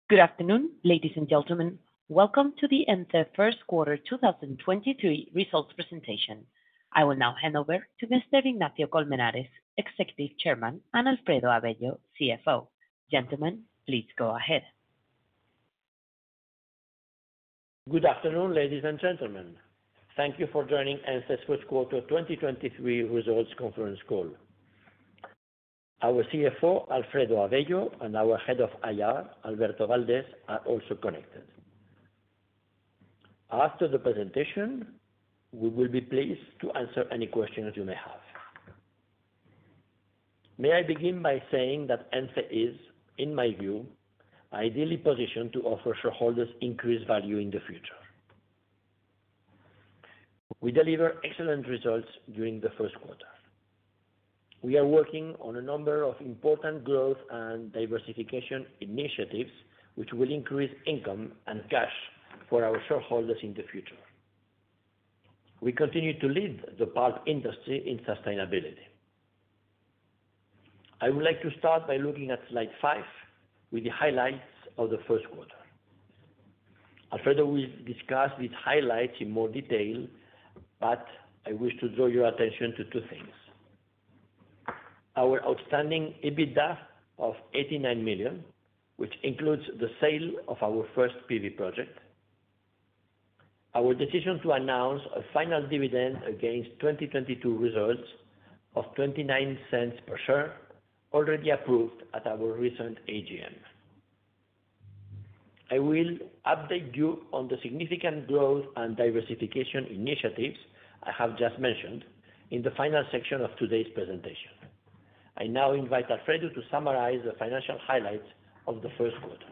Good afternoon, ladies and gentlemen. Welcome to the ENCE First Quarter 2023 Results Presentation. I will now hand over to Mr. Ignacio Colmenares, Executive Chairman, and Alfredo Avello, CFO. Gentlemen, please go ahead. Good afternoon, ladies and gentlemen. Thank you for joining ENCE's First Quarter 2023 Results Conference Call. Our CFO, Alfredo Avello, and our Head of IR, Alberto Valdés, are also connected. After the presentation, we will be pleased to answer any questions you may have. May I begin by saying that ENCE is, in my view, ideally positioned to offer shareholders increased value in the future. We deliver excellent results during the first quarter. We are working on a number of important growth and diversification initiatives which will increase income and cash for our shareholders in the future. We continue to lead the pulp industry in sustainability. I would like to start by looking at slide 5 with the highlights of the first quarter. Alfredo will discuss these highlights in more detail, but I wish to draw your attention to two things. Our outstanding EBITDA of 89 million, which includes the sale of our first PV project. Our decision to announce a final dividend against 2022 results of 0.29 per share, already approved at our recent AGM. I will update you on the significant growth and diversification initiatives I have just mentioned in the final section of today's presentation. I now invite Alfredo to summarize the financial highlights of the first quarter.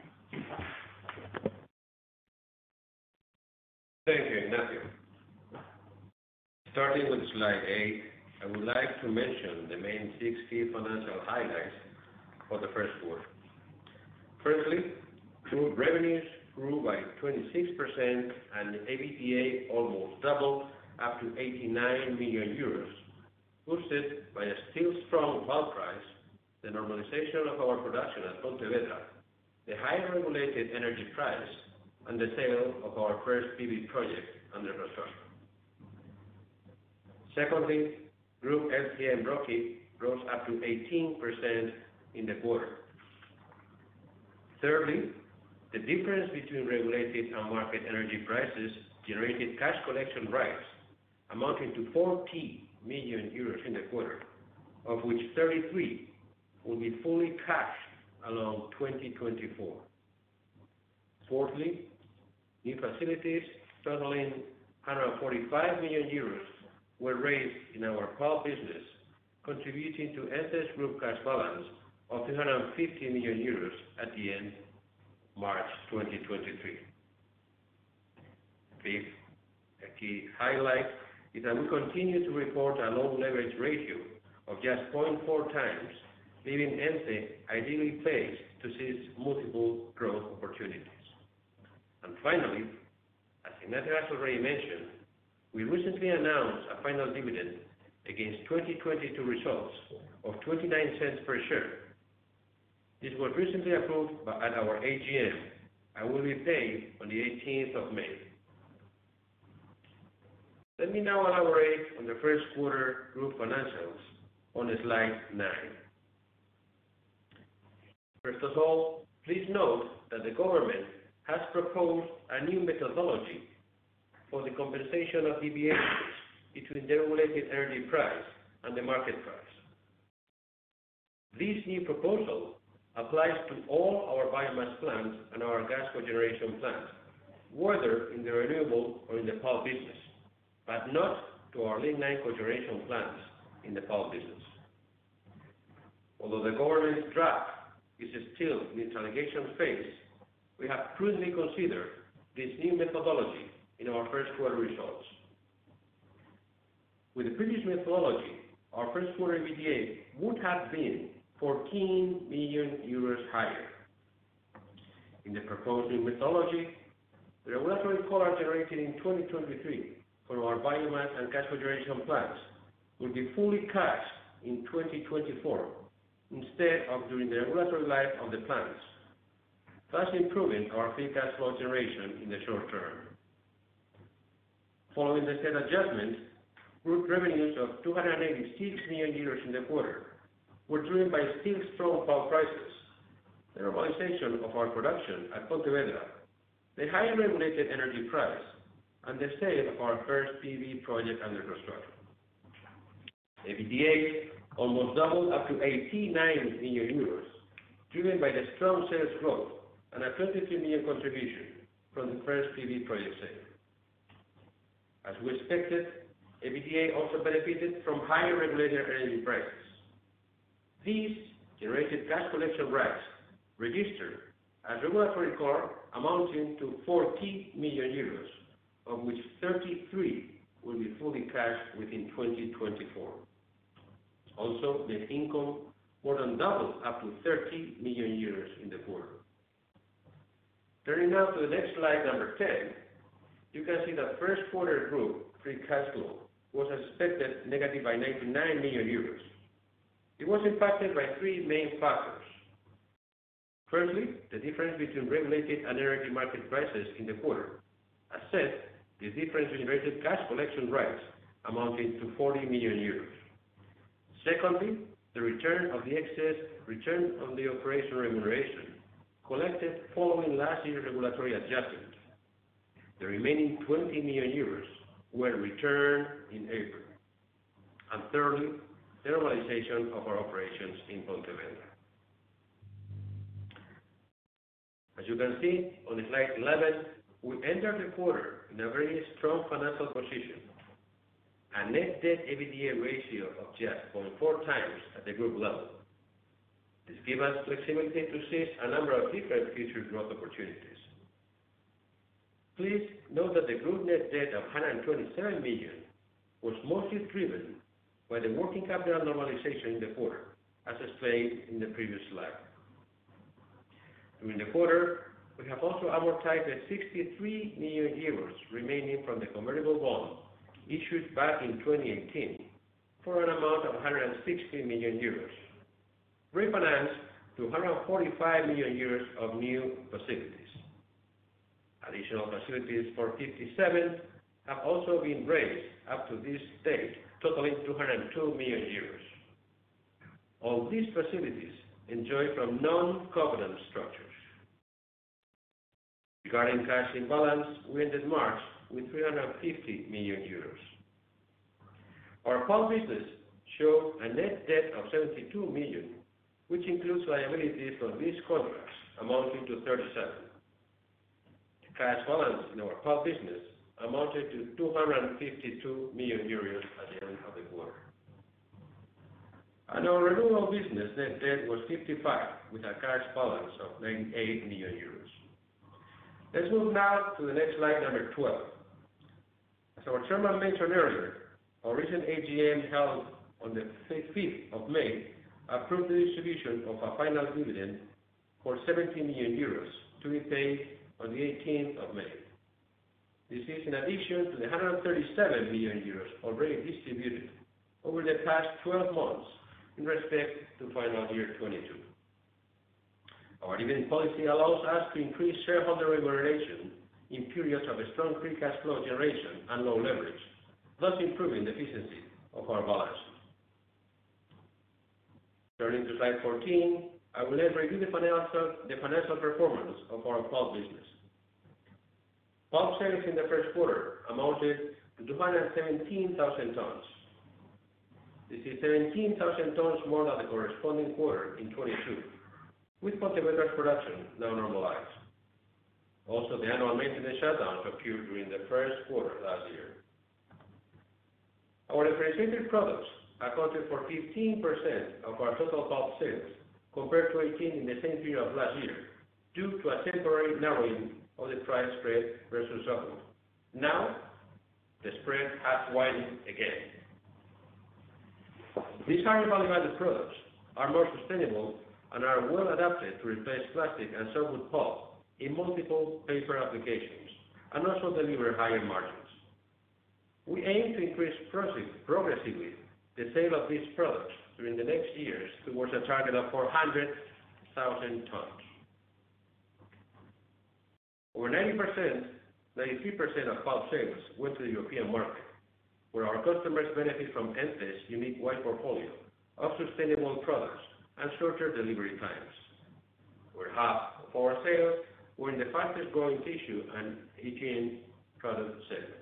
Thank you, Ignacio. Starting with slide 8, I would like to mention the main 6 key financial highlights for the first quarter. Firstly, group revenues grew by 26% and EBITDA almost doubled up to 89 million euros, boosted by a still strong pulp price, the normalization of our production at Pontevedra, the higher regulated energy price, and the sale of our first PV project under construction. Secondly, group LTM ROCE rose up to 18% in the quarter. Thirdly, the difference between regulated and market energy prices generated cash collection rights amounting to 40 million euros in the quarter, of which 33 will be fully cashed along 2024. Fourthly, new facilities totaling 145 million euros were raised in our pulp business, contributing to ENCE's group cash balance of 350 million euros at the end March 2023. Fifth, a key highlight is that we continue to report a low leverage ratio of just 0.4 times, leaving ENCE ideally placed to seize multiple growth opportunities. And finally, as Ignacio has already mentioned, we recently announced a final dividend against 2022 results of 0.29 per share. This was recently approved at our AGM and will be paid on the 18th of May. Let me now elaborate on the first quarter group financials on slide 9. First of all, please note that the government has proposed a new methodology for the compensation of deviations between the regulated energy price and the market price. This new proposal applies to all our biomass plants and our gas cogeneration plants, whether in the renewable or in the pulp business, but not to our lignite cogeneration plants in the pulp business. Although the government's draft is still in its allegation phase, we have prudently considered this new methodology in our first quarter results. With the previous methodology, our first quarter EBITDA would have been 14 million euros higher. In the proposed new methodology, the regulatory collar generated in 2023 from our biomass and gas cogeneration plants will be fully cashed in 2024 instead of during the regulatory life of the plants. thus improving our free cash flow generation in the short term. Following the said adjustment, group revenues of 286 million euros in the quarter were driven by still strong pulp prices, the normalization of our production at Pontevedra, the higher regulated energy price, and the sale of our first PV project under construction. EBITDA almost doubled up to 89 million euros, driven by the strong sales growth and a 23 million contribution from the first PV project sale. As we expected, EBITDA also benefited from higher regulated energy prices. These generated cash collection rights registered as regulatory core amounting to 40 million euros, of which 33 will be fully cashed within 2024. Also, net income more than doubled up to 30 million euros in the quarter. Turning now to the next slide, number 10, you can see that first quarter group free cash flow was as expected negative by 99 million euros. It was impacted by three main factors. Firstly, the difference between regulated and energy market prices in the quarter. As said, this difference generated cash collection rights amounting to 40 million euros. Secondly, the return of the excess return on the operation remuneration collected following last year's regulatory adjustment. The remaining 20 million euros were returned in April. And thirdly, the normalization of our operations in Pontevedra. As you can see on slide 11, we entered the quarter in a very strong financial position. A net debt EBITDA ratio of just 0.4 times at the group level. This gives us flexibility to seize a number of different future growth opportunities. Please note that the group net debt of 127 million was mostly driven by the working capital normalization in the quarter, as explained in the previous slide. During the quarter, we have also amortized the 63 million euros remaining from the convertible bond issued back in 2018 for an amount of 160 million euros, refinanced to 145 million euros of new facilities. Additional facilities for 57 have also been raised up to this date, totaling 202 million euros. All these facilities enjoy from non-covenant structures. Regarding cash imbalance, we ended March with 350 million euros. Our pulp business showed a net debt of 72 million, which includes liabilities from these contracts amounting to 37. The cash balance in our pulp business amounted to 252 million euros at the end of the quarter. And our renewable business net debt was 55, with a cash balance of 98 million euros. Let's move now to the next slide, number 12. As our chairman mentioned earlier, our recent AGM held on the 5th of May approved the distribution of a final dividend for 70 million euros to be paid on the 18th of May. This is in addition to the 137 million euros already distributed over the past 12 months in respect to final year 22. Our dividend policy allows us to increase shareholder remuneration in periods of a strong free cash flow generation and low leverage, thus improving the efficiency of our balance sheet. Turning to slide 14, I will then review the financial performance of our pulp business. Pulp sales in the first quarter amounted to 217,000 tons. This is 17,000 tons more than the corresponding quarter in 22, with Pontevedra's production now normalized. Also, the annual maintenance shutdowns occurred during the first quarter last year. Our differentiated products accounted for 15% of our total pulp sales, compared to 18% in the same period of last year, due to a temporary narrowing of the price spread versus softwood. Now, the spread has widened again. These higher value-added products are more sustainable and are well adapted to replace plastic and softwood pulp in multiple paper applications, and also deliver higher margins. We aim to increase progressively the sale of these products during the next years towards a target of 400,000 tons. Over 93% of pulp sales went to the European market, where our customers benefit from ENCE's unique wide portfolio of sustainable products and shorter delivery times, where half of our sales were in the fastest growing tissue and hygiene product segment.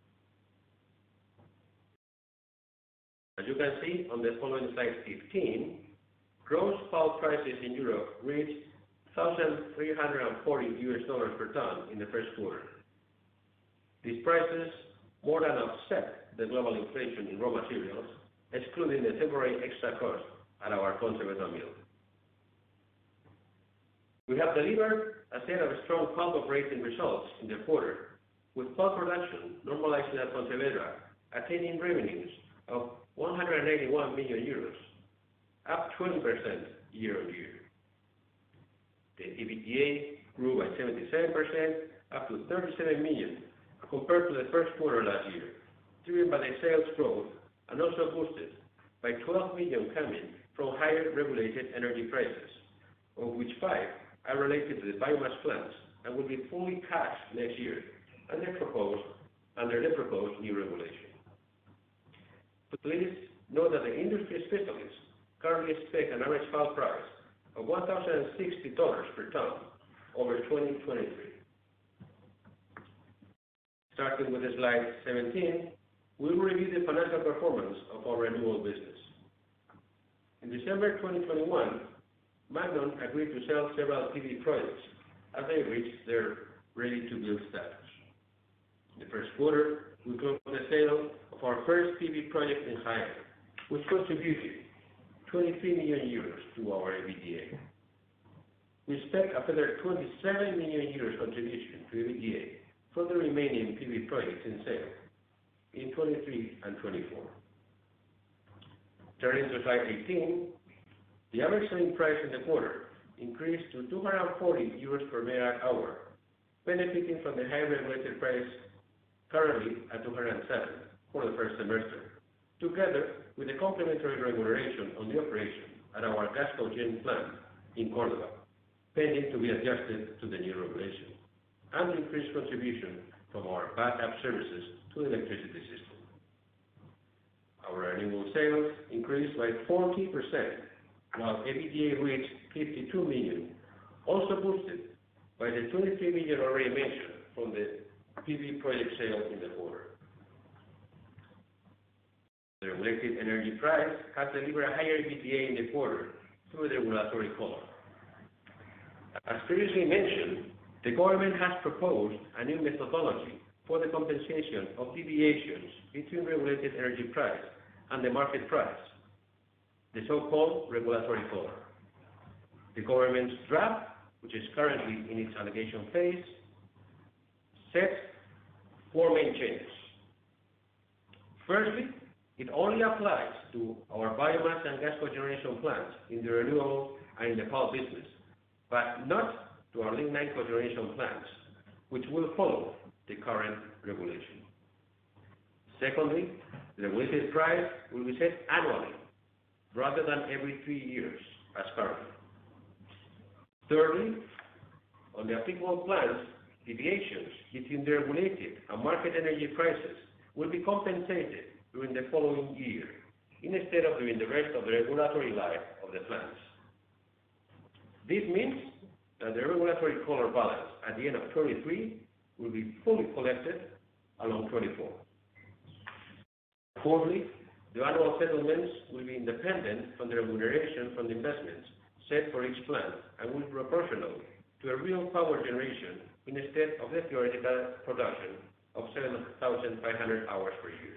As you can see on the following slide 15, gross pulp prices in Europe reached $1,340 per ton in the first quarter. These prices more than offset the global inflation in raw materials, excluding the temporary extra cost at our Pontevedra mill. We have delivered a set of strong pulp operating results in the quarter, with pulp production normalizing at Pontevedra, attaining revenues of 181 million euros, up 20% year-on-year. The EBITDA grew by 77%, up to 37 million, compared to the first quarter last year, driven by the sales growth and also boosted by 12 million coming from higher regulated energy prices, of which 5 are related to the biomass plants and will be fully cashed next year under the proposed new regulation. Please note that the industry specialists currently expect an average pulp price of $1,060 per ton over 2023. Starting with slide 17, we will review the financial performance of our renewable business. In December 2021, Magnon agreed to sell several PV projects as they reached their ready-to-build status. In the first quarter, we closed the sale of our first PV project in Jaén, which contributed 23 million euros to our EBITDA. We expect a further 27 million euros contribution to EBITDA for the remaining PV projects in sale in 23 and 24. Turning to slide 18, the average selling price in the quarter increased to 240 euros per megawatt hour, benefiting from the high regulated price currently at 207 for the first semester, together with the complementary remuneration on the operation at our gas cogen plant in Córdoba, pending to be adjusted to the new regulation, and increased contribution from our backup services to the electricity system. Our renewable sales increased by 40%, while EBITDA reached 52 million, also boosted by the 23 million already mentioned from the PV project sale in the quarter. The regulated energy price has delivered a higher EBITDA in the quarter through the regulatory collar. As previously mentioned, the government has proposed a new methodology for the compensation of deviations between regulated energy price and the market price, the so-called regulatory collar. The government's draft, which is currently in its allegation phase, sets 4 main changes. Firstly, it only applies to our biomass and gas cogeneration plants in the renewable and in the pulp business, but not to our lignite cogeneration plants, which will follow the current regulation. Secondly, the regulated price will be set annually rather than every 3 years as currently. Thirdly, on the applicable plants, deviations between the regulated and market energy prices will be compensated during the following year, instead of during the rest of the regulatory life of the plants. This means that the regulatory collar balance at the end of 23 will be fully collected along 24. Fourthly, the annual settlements will be independent from the remuneration from the investments set for each plant and will be proportional to a real power generation instead of the theoretical production of 7,500 hours per year.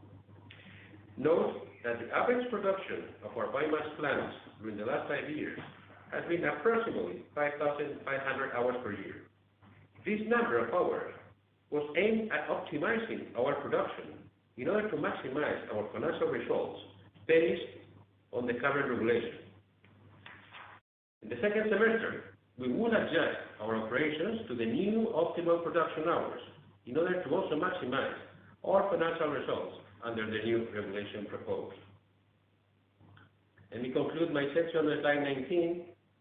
Note that the average production of our biomass plants during the last 5 years has been approximately 5,500 hours per year. This number of hours was aimed at optimizing our production in order to maximize our financial results based on the current regulation. In the second semester, we will adjust our operations to the new optimal production hours in order to also maximize our financial results under the new regulation proposed. Let me conclude my section on slide 19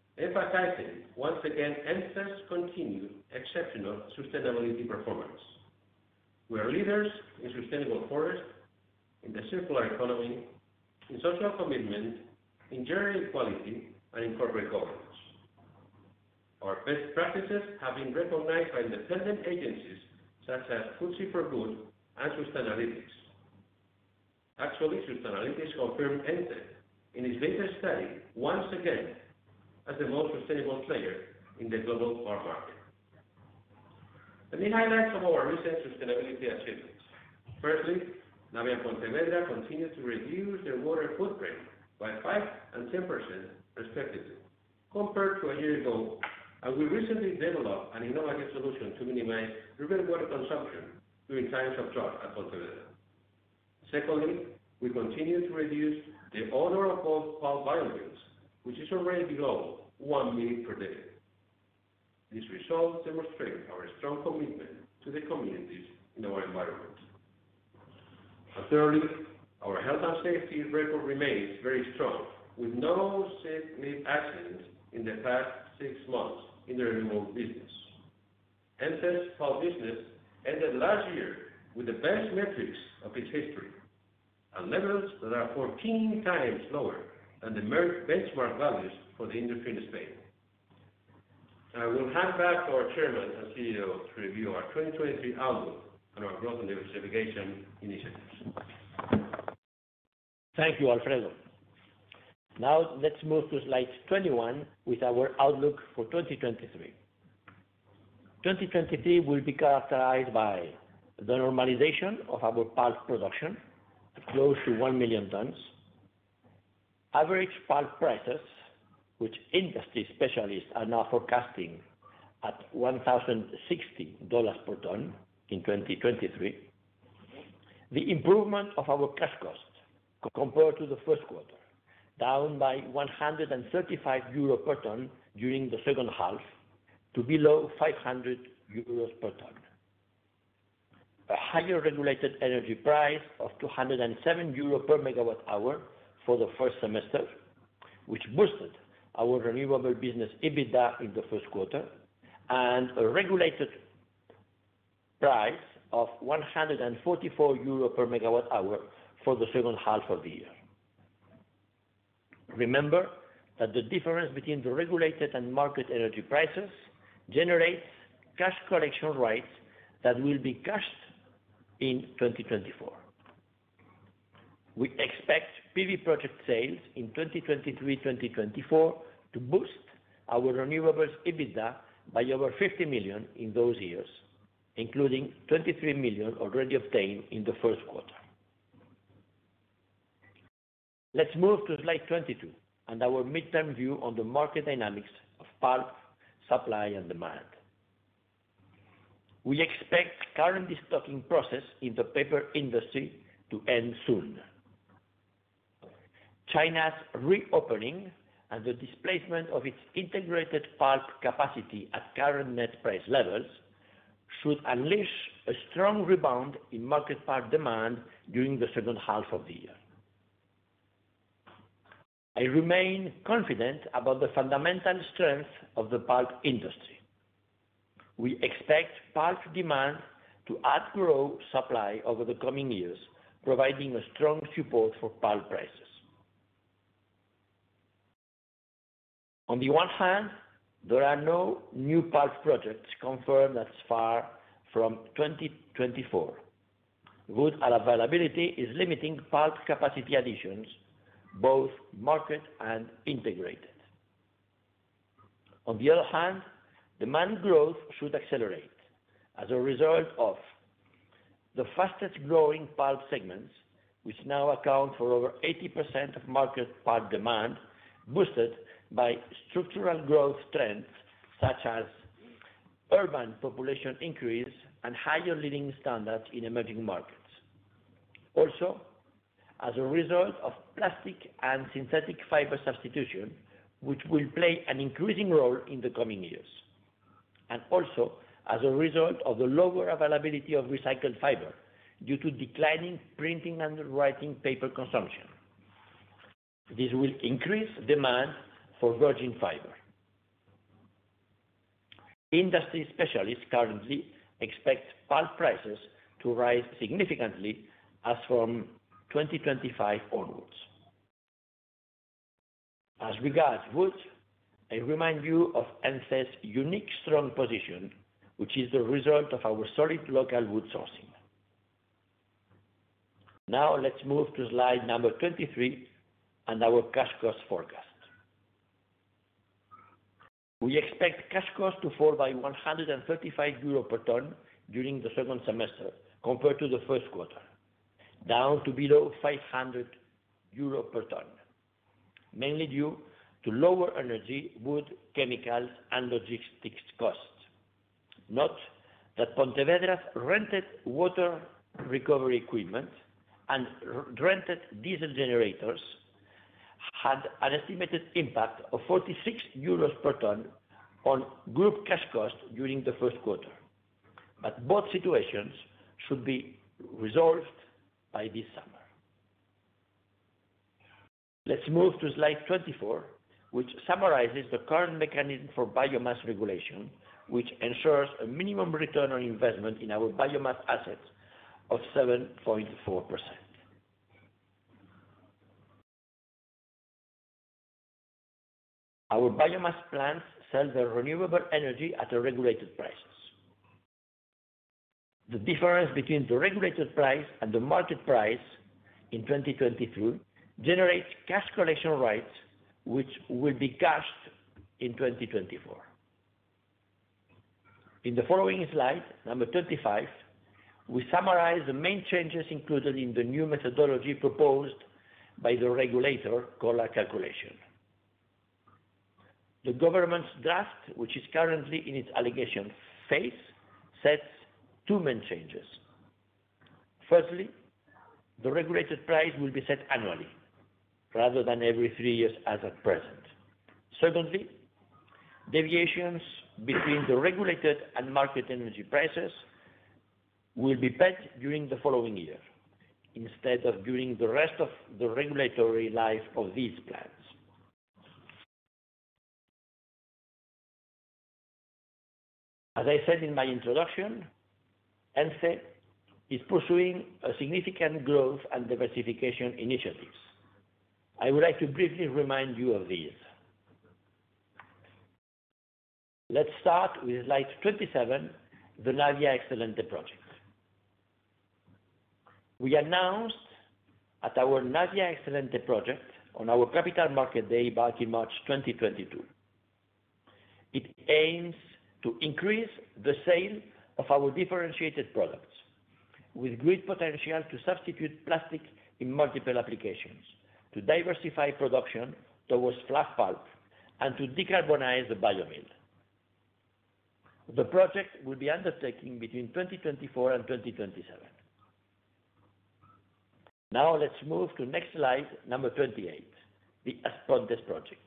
emphasizing once again ENCE's continued exceptional sustainability performance. We are leaders in sustainable forest, in the circular economy, in social commitment, in gender equality, and in corporate governance. Our best practices have been recognized by independent agencies such as FTSE4Good and Sustainalytics. Actually, Sustainalytics confirmed ENCE in its latest study once again as the most sustainable player in the global power market. Let me highlight some of our recent sustainability achievements. Firstly, Navia and Pontevedra continue to reduce their water footprint by 5 and 10% respectively, compared to a year ago, and we recently developed an innovative solution to minimize river water consumption during times of drought at Pontevedra. Secondly, we continue to reduce the odor of pulp biofuels, which is already below 1 ml per day. These results demonstrate our strong commitment to the communities in our environment. And thirdly, our health and safety record remains very strong, with no significant accidents in the past 6 months in the renewable business. ENCE's pulp business ended last year with the best metrics of its history, at levels that are 14 times lower than the benchmark values for the industry in Spain. I will hand back to our Chairman and CEO to review our 2023 outlook and our growth and diversification initiatives. Thank you, Alfredo. Now let's move to slide 21 with our outlook for 2023. 2023 will be characterized by the normalization of our pulp production at close to 1 million tons, average pulp prices, which industry specialists are now forecasting at $1,060 per ton in 2023, the improvement of our cash cost compared to the first quarter, down by 135 euros per ton during the second half to below 500 euros per ton. A higher regulated energy price of 207 euros per megawatt hour for the first semester, which boosted our renewable business EBITDA in the first quarter, and a regulated price of 144 euros per megawatt hour for the second half of the year. Remember that the difference between the regulated and market energy prices generates cash collection rights that will be cashed in 2024. We expect PV project sales in 2023-2024 to boost our renewables EBITDA by over 50 million in those years, including 23 million already obtained in the first quarter. Let's move to slide 22 and our midterm view on the market dynamics of pulp, supply and demand. We expect current destocking process in the paper industry to end soon. China's reopening and the displacement of its integrated pulp capacity at current net price levels should unleash a strong rebound in market pulp demand during the second half of the year. I remain confident about the fundamental strength of the pulp industry. We expect pulp demand to outgrow supply over the coming years, providing a strong support for pulp prices. On the one hand, there are no new pulp projects confirmed as far from 2024. Wood availability is limiting pulp capacity additions, both market and integrated. On the other hand, demand growth should accelerate as a result of the fastest growing pulp segments, which now account for over 80% of market pulp demand, boosted by structural growth trends such as urban population increase and higher living standards in emerging markets. Also, as a result of plastic and synthetic fiber substitution, which will play an increasing role in the coming years. And also as a result of the lower availability of recycled fiber due to declining printing and writing paper consumption. This will increase demand for virgin fiber. Industry specialists currently expect pulp prices to rise significantly as from 2025 onwards. As regards wood, I remind you of ENCE's unique strong position, which is the result of our solid local wood sourcing. Now let's move to slide number 23 and our cash cost forecast. We expect cash costs to fall by 135 euro per ton during the second semester compared to the first quarter, down to below 500 euro per ton, mainly due to lower energy, wood, chemicals, and logistics costs. Note that Pontevedra's rented water recovery equipment and rented diesel generators had an estimated impact of 46 euros per ton on group cash cost during the first quarter. But both situations should be resolved by this summer. Let's move to slide 24, which summarizes the current mechanism for biomass regulation, which ensures a minimum return on investment in our biomass assets of 7.4%. Our biomass plants sell their renewable energy at a regulated prices. The difference between the regulated price and the market price in 2023 generates cash collection rights, which will be cashed in 2024. In the following slide, number 25, we summarize the main changes included in the new methodology proposed by the regulator, collar calculation. The government's draft, which is currently in its allegation phase, sets two main changes. Firstly, the regulated price will be set annually, rather than every 3 years as at present. Secondly, deviations between the regulated and market energy prices will be paid during the following year, instead of during the rest of the regulatory life of these plants. As I said in my introduction, ENCE is pursuing a significant growth and diversification initiatives. I would like to briefly remind you of these. Let's start with slide 27, the Navia Excelente project. We announced at our Navia Excelente project on our Capital Market Day back in March 2022. It aims to increase the sale of our differentiated products with great potential to substitute plastic in multiple applications, to diversify production towards fluff pulp, and to decarbonize the biomill. The project will be undertaken between 2024 and 2027. Now let's move to next slide, number 28, the As Pontes project.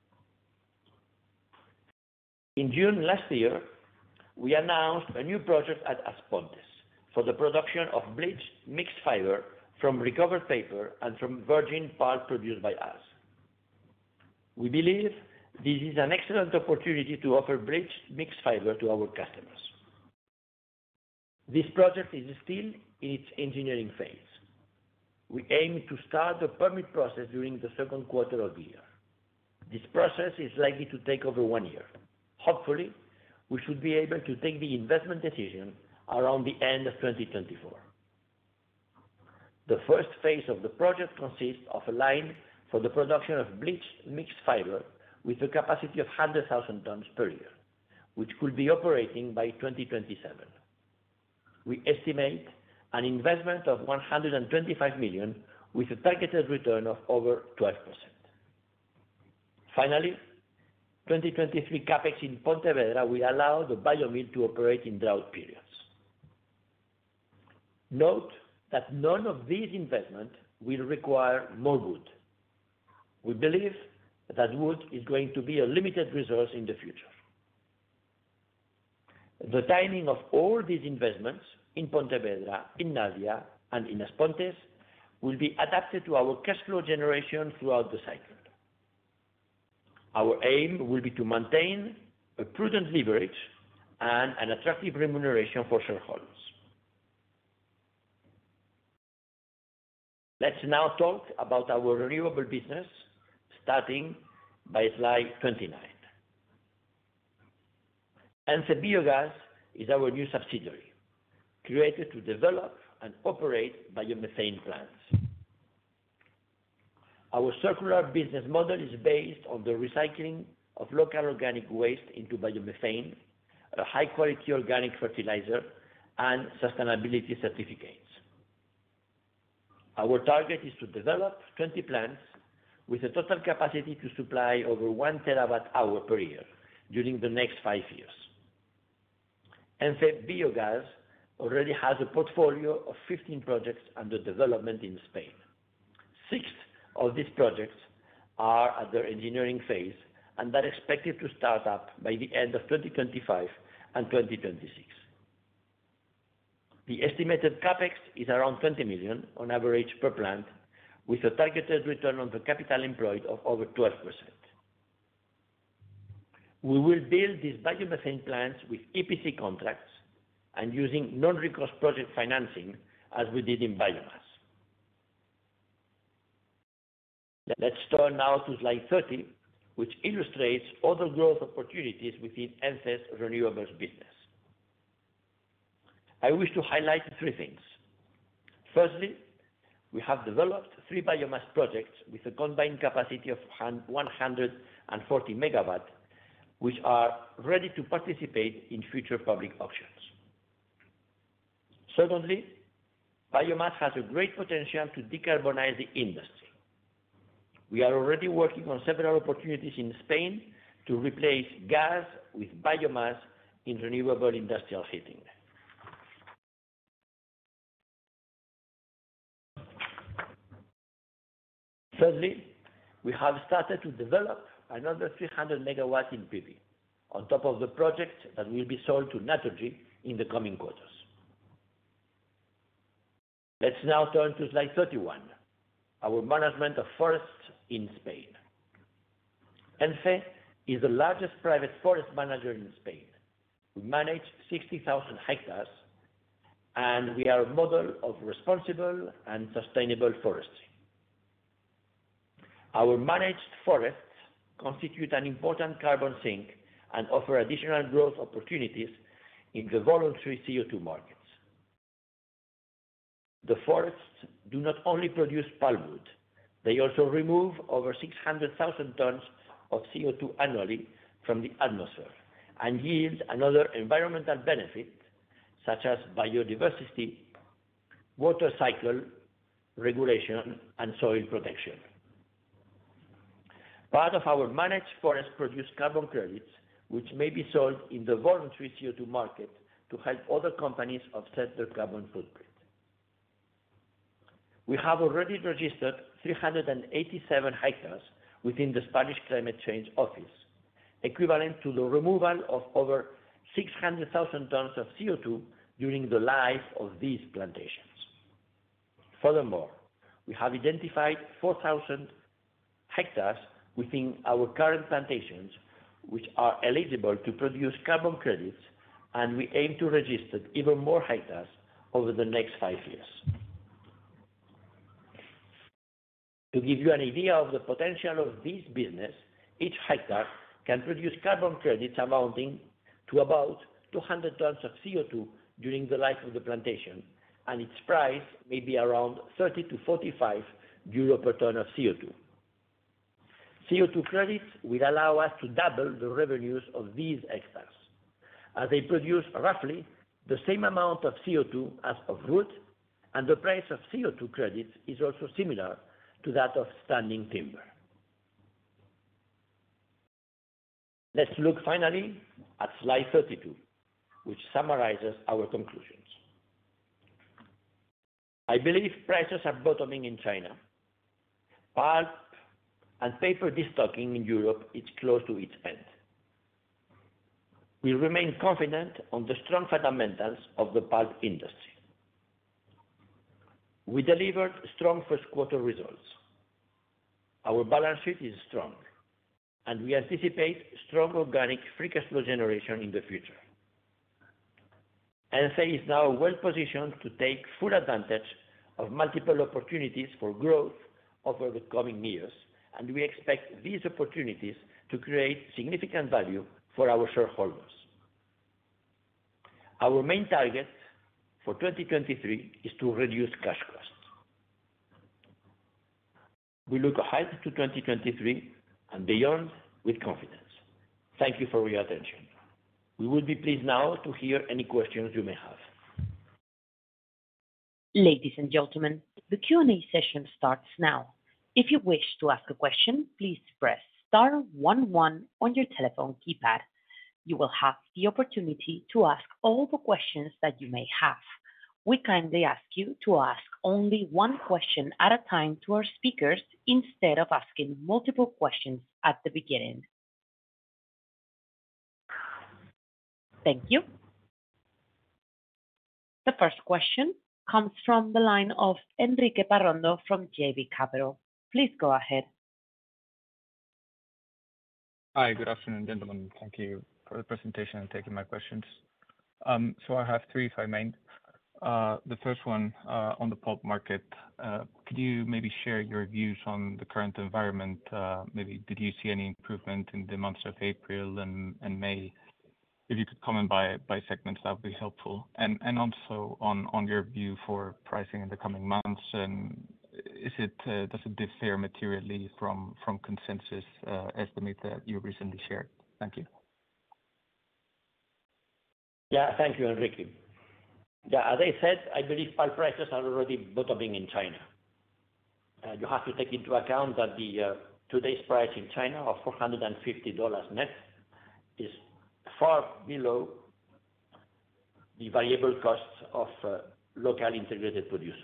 In June last year, we announced a new project at As Pontes for the production of bleached mixed fiber from recovered paper and from virgin pulp produced by us. We believe this is an excellent opportunity to offer bleached mixed fiber to our customers. This project is still in its engineering phase. We aim to start the permit process during the second quarter of the year. This process is likely to take over 1 year. Hopefully, we should be able to take the investment decision around the end of 2024. The first phase of the project consists of a line for the production of bleached mixed fiber with a capacity of 100,000 tons per year, which could be operating by 2027. We estimate an investment of 125 million with a targeted return of over 12%. Finally, 2023 CapEx in Pontevedra will allow the biomill to operate in drought periods. Note that none of these investments will require more wood. We believe that wood is going to be a limited resource in the future. The timing of all these investments in Pontevedra, in Navia, and in As Pontes will be adapted to our cash flow generation throughout the cycle. Our aim will be to maintain a prudent leverage and an attractive remuneration for shareholders. Let's now talk about our renewable business, starting by slide 29. ENCE Biogas is our new subsidiary, created to develop and operate biomethane plants. Our circular business model is based on the recycling of local organic waste into biomethane, a high-quality organic fertilizer, and sustainability certificates. Our target is to develop 20 plants with a total capacity to supply over 1 terawatt-hour per year during the next 5 years. ENCE Biogas already has a portfolio of 15 projects under development in Spain. 6 of these projects are at their engineering phase and are expected to start up by the end of 2025 and 2026. The estimated capex is around 20 million on average per plant, with a targeted return on the capital employed of over 12%. We will build these biomethane plants with EPC contracts and using non-recourse project financing as we did in biomass. Let's turn now to slide 30, which illustrates other growth opportunities within ENCE's renewables business. I wish to highlight 3 things. Firstly, we have developed 3 biomass projects with a combined capacity of 140 megawatt, which are ready to participate in future public auctions. Secondly, biomass has a great potential to decarbonize the industry. We are already working on several opportunities in Spain to replace gas with biomass in renewable industrial heating. Thirdly, we have started to develop another 300 megawatts in PV, on top of the project that will be sold to Naturgy in the coming quarters. Let's now turn to slide 31, our management of forests in Spain. ENCE is the largest private forest manager in Spain. We manage 60,000 hectares, and we are a model of responsible and sustainable forestry. Our managed forests constitute an important carbon sink and offer additional growth opportunities in the voluntary CO2 markets. The forests do not only produce pulpwood, they also remove over 600,000 tons of CO2 annually from the atmosphere and yield another environmental benefit such as biodiversity, water cycle regulation, and soil protection. Part of our managed forests produce carbon credits, which may be sold in the voluntary CO2 market to help other companies offset their carbon footprint. We have already registered 387 hectares within the Spanish Climate Change Office, equivalent to the removal of over 600,000 tons of CO2 during the life of these plantations. Furthermore, we have identified 4,000 hectares within our current plantations which are eligible to produce carbon credits, and we aim to register even more hectares over the next 5 years. To give you an idea of the potential of this business, each hectare can produce carbon credits amounting to about 200 tons of CO2 during the life of the plantation, and its price may be around 30 to 45 euro per ton of CO2. CO2 credits will allow us to double the revenues of these hectares, as they produce roughly the same amount of CO2 as of wood, and the price of CO2 credits is also similar to that of standing timber. Let's look finally at slide 32, which summarizes our conclusions. I believe prices are bottoming in China. Pulp and paper destocking in Europe is close to its end. We remain confident on the strong fundamentals of the pulp industry. We delivered strong first quarter results. Our balance sheet is strong, and we anticipate strong organic free cash flow generation in the future. ENCE is now well positioned to take full advantage of multiple opportunities for growth over the coming years, and we expect these opportunities to create significant value for our shareholders. Our main target for 2023 is to reduce cash costs. We look ahead to 2023 and beyond with confidence. Thank you for your attention. We would be pleased now to hear any questions you may have. Ladies and gentlemen, the Q&A session starts now. If you wish to ask a question, please press star 11 on your telephone keypad. You will have the opportunity to ask all the questions that you may have. We kindly ask you to ask only one question at a time to our speakers instead of asking multiple questions at the beginning. Thank you. The first question comes from the line of Enrique Parrondo from JB Capital. Please go ahead. Hi, good afternoon, gentlemen. Thank you for the presentation and taking my questions. So I have three, if I may. The first one, on the pulp market. Could you maybe share your views on the current environment? Maybe did you see any improvement in the months of April and May? If you could comment by segments, that would be helpful. And also on your view for pricing in the coming months, and does it differ materially from consensus estimate that you recently shared? Thank you. Yeah, thank you, Enrique. Yeah, as I said, I believe pulp prices are already bottoming in China. You have to take into account that the today's price in China of $450 net is far below the variable costs of local integrated producers.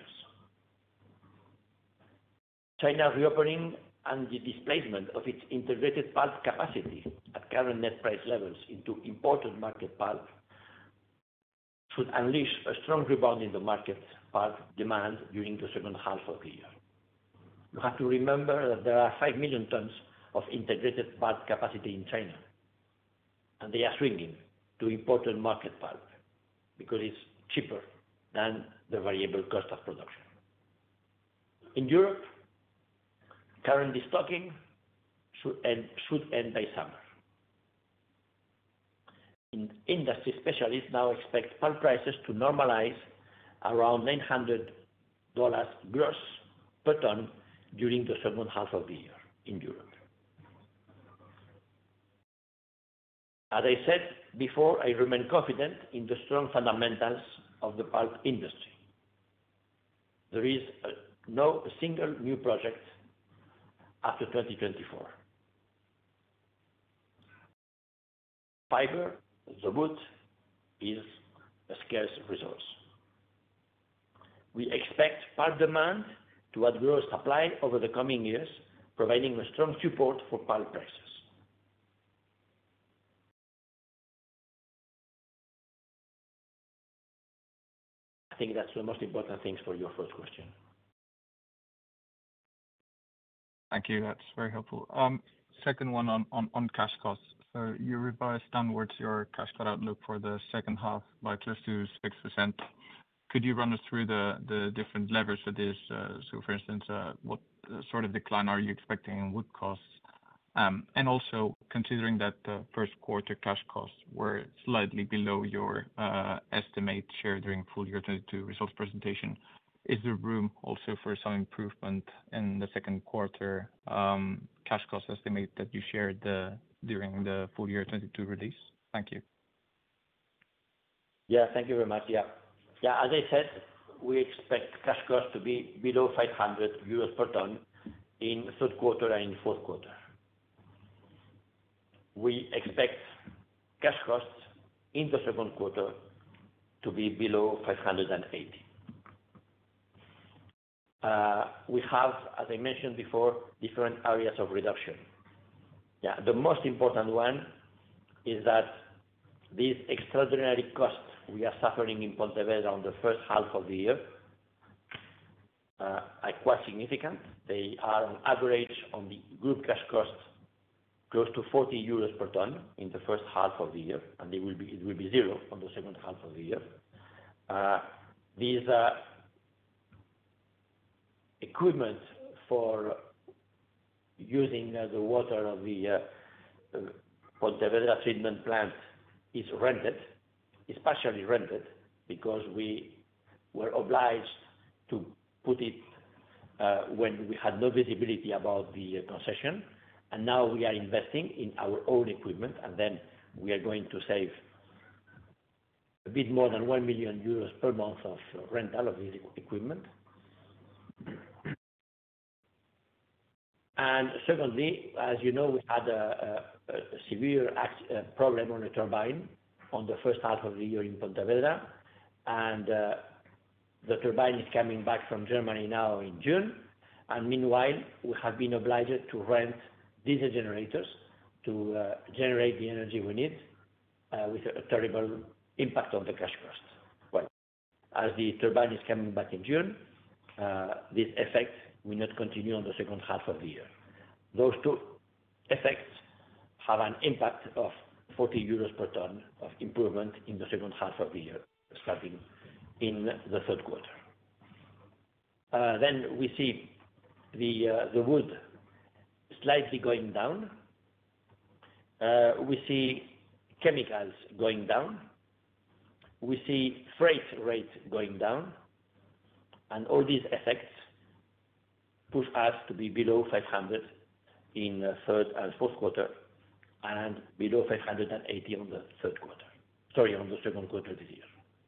China reopening and the displacement of its integrated pulp capacity at current net price levels into imported market pulp should unleash a strong rebound in the market pulp demand during the second half of the year. You have to remember that there are 5 million tons of integrated pulp capacity in China, and they are swinging to imported market pulp because it's cheaper than the variable cost of production. In Europe, current destocking should end by summer. Industry specialists now expect pulp prices to normalize around $900 gross per ton during the second half of the year in Europe. As I said before, I remain confident in the strong fundamentals of the pulp industry. There is no single new project after 2024. Fiber, the wood, is a scarce resource. We expect pulp demand to outgrow supply over the coming years, providing a strong support for pulp prices. I think that's the most important things for your first question. Thank you. That's very helpful. Second one on cash costs. So you revised downwards your cash cost outlook for the second half by close to 6%. Could you run us through the different levers for this? So for instance, what sort of decline are you expecting in wood costs? And also considering that the first quarter cash costs were slightly below your estimate shared during full year 2022 results presentation, is there room also for some improvement in the second quarter cash cost estimate that you shared during the full year 2022 release? Thank you. Yeah, thank you very much. Yeah, as I said, we expect cash costs to be below 500 euros per ton in the third quarter and in the fourth quarter. We expect cash costs in the second quarter to be below 580. We have, as I mentioned before, different areas of reduction. Yeah, the most important one is that these extraordinary costs we are suffering in Pontevedra on the first half of the year are quite significant. They are on average on the group cash costs close to 40 euros per ton in the first half of the year, and it will be zero on the second half of the year. These equipment for using the water of the Pontevedra treatment plant is rented, is partially rented, because we were obliged to put it when we had no visibility about the concession, and now we are investing in our own equipment, and then we are going to save a bit more than 1 million euros per month of rental of this equipment. And secondly, as you know, we had a severe problem on the turbine on the first half of the year in Pontevedra, and the turbine is coming back from Germany now in June, and meanwhile we have been obliged to rent diesel generators to generate the energy we need, with a terrible impact on the cash cost. Well, as the turbine is coming back in June, this effect will not continue on the second half of the year. Those two effects have an impact of 40 euros per ton of improvement in the second half of the year, starting in the third quarter. Then we see the wood slightly going down. We see chemicals going down. We see freight rate going down, and all these effects push us to be below 500 in third and fourth quarter, and below 580 on the third quarter. Sorry, on the second quarter this year.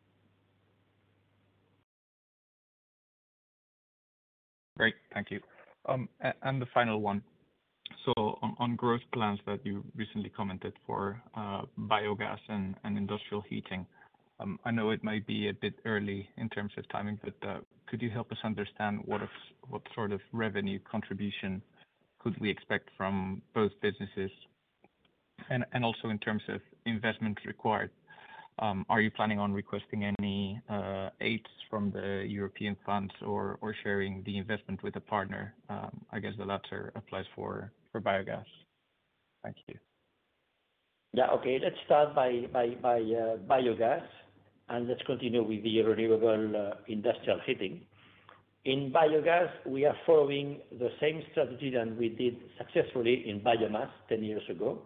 Great, thank you. And the final one. So on growth plans that you recently commented for biogas and industrial heating, I know it might be a bit early in terms of timing, but could you help us understand what sort of revenue contribution could we expect from both businesses? And also in terms of investment required, are you planning on requesting any aids from the European funds or sharing the investment with a partner? I guess the latter applies for biogas. Thank you. Yeah, okay. Let's start by biogas, and let's continue with the renewable industrial heating. In biogas, we are following the same strategy that we did successfully in biomass 10 years ago.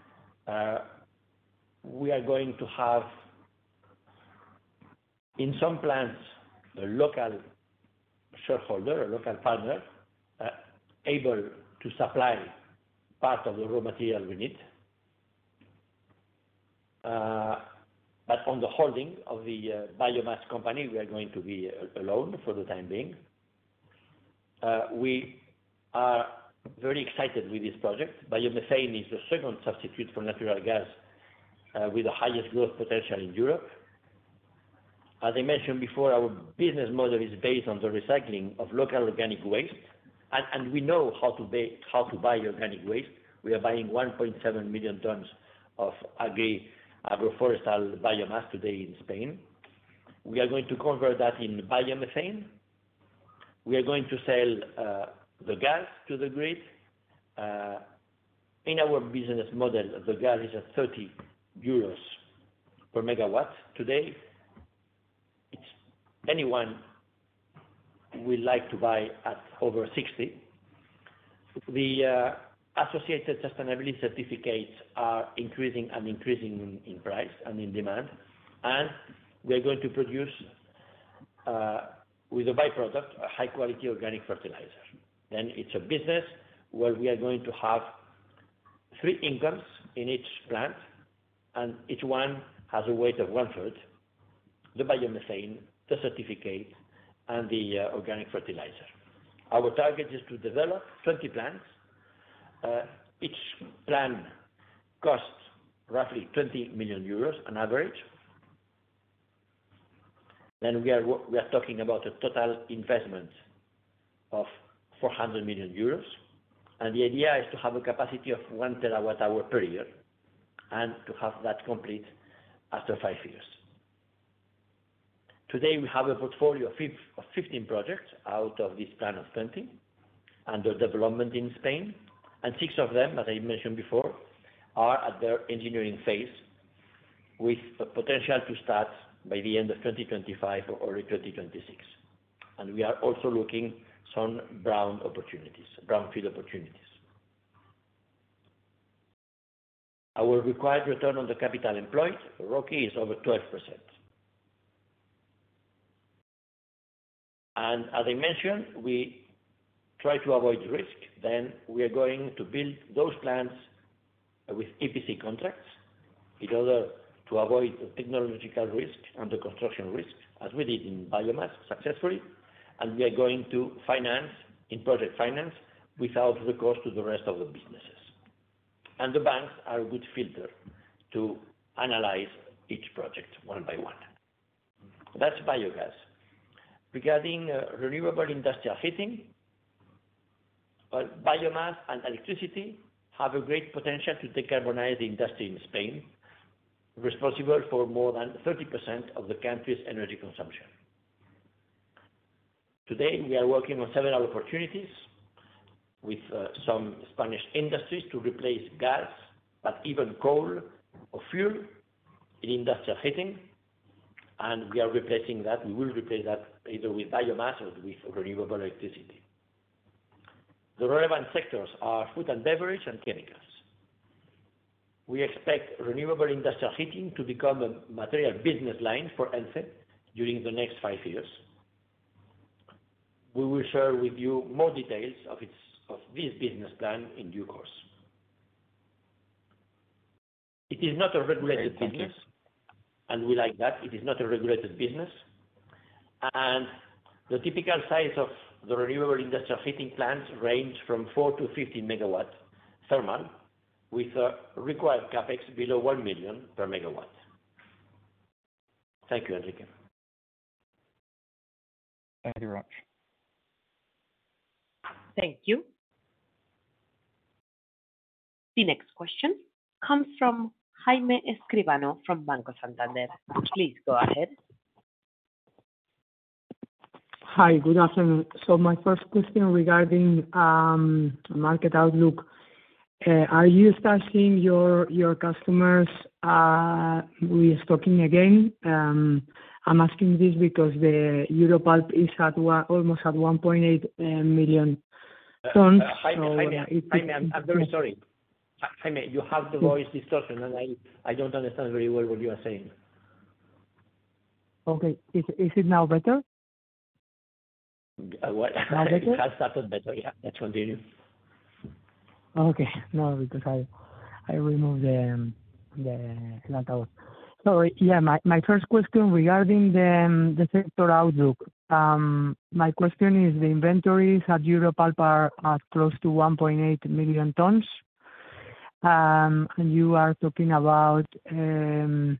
We are going to have, in some plants, a local shareholder, a local partner, able to supply part of the raw material we need. But on the holding of the biomass company, we are going to be alone for the time being. We are very excited with this project. Biomethane is the second substitute for natural gas with the highest growth potential in Europe. As I mentioned before, our business model is based on the recycling of local organic waste, and we know how to buy organic waste. We are buying 1.7 million tons of agroforestal biomass today in Spain. We are going to convert that in biomethane. We are going to sell the gas to the grid. In our business model, the gas is at 30 euros per megawatt. Today, anyone will like to buy at over 60. The associated sustainability certificates are increasing in price and in demand, and we are going to produce with a byproduct a high quality organic fertilizer. Then it's a business where we are going to have 3 incomes in each plant, and each one has a weight of 1/3: the biomethane, the certificate, and the organic fertilizer. Our target is to develop 20 plants. Each plant costs roughly 20 million euros on average. Then we are talking about a total investment of 400 million euros, and the idea is to have a capacity of 1 terawatt-hour per year, and to have that complete after 5 years. Today we have a portfolio of 15 projects out of this plan of 20 under development in Spain, and 6 of them, as I mentioned before, are at their engineering phase with the potential to start by the end of 2025 or early 2026. And we are also looking some brownfield opportunities. Our required return on the capital employed, ROCE, is over 12%. And as I mentioned, we try to avoid risk. Then we are going to build those plants with EPC contracts in order to avoid the technological risk and the construction risk, as we did in biomass successfully. And we are going to finance in project finance without recourse to the rest of the businesses. And the banks are a good filter to analyze each project one by one. That's biogas. Regarding renewable industrial heating, biomass and electricity have a great potential to decarbonize the industry in Spain, responsible for more than 30% of the country's energy consumption. Today, we are working on several opportunities with some Spanish industries to replace gas, but even coal or fuel in industrial heating. And we are replacing that. We will replace that either with biomass or with renewable electricity. The relevant sectors are food and beverage and chemicals. We expect renewable industrial heating to become a material business line for ENCE during the next 5 years. We will share with you more details of this business plan in due course. It is not a regulated business, and we like that. It is not a regulated business. And the typical size of the renewable industrial heating plants range from 4 to 15 megawatts thermal, with a required capex below 1 million per megawatt. Thank you, Enrique. Thank you very much. Thank you. The next question comes from Jaime Escribano from Banco Santander. Please go ahead. Hi, good afternoon. So my first question regarding market outlook. Are you starting your customers restocking again? I'm asking this because the Europulp is at almost at 1.8 million tons. Jaime, I'm very sorry. Jaime, you have the voice distortion, and I don't understand very well what you are saying. Okay, is it now better? Well, now better? It has started better, yeah. Let's continue. Okay, no, because I removed the data. Sorry, yeah, my first question regarding the sector outlook. My question is the inventories at Europulp are at close to 1.8 million tons. And you are talking about the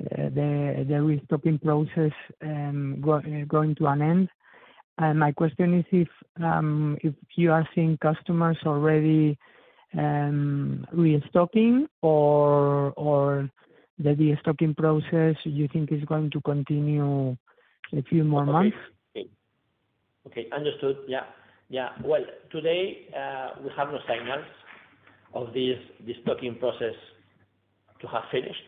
restocking process going to an end. And my question is if you are seeing customers already restocking or the restocking process you think is going to continue a few more months? Okay, understood. Yeah. Well, today we have no signals of this stocking process to have finished.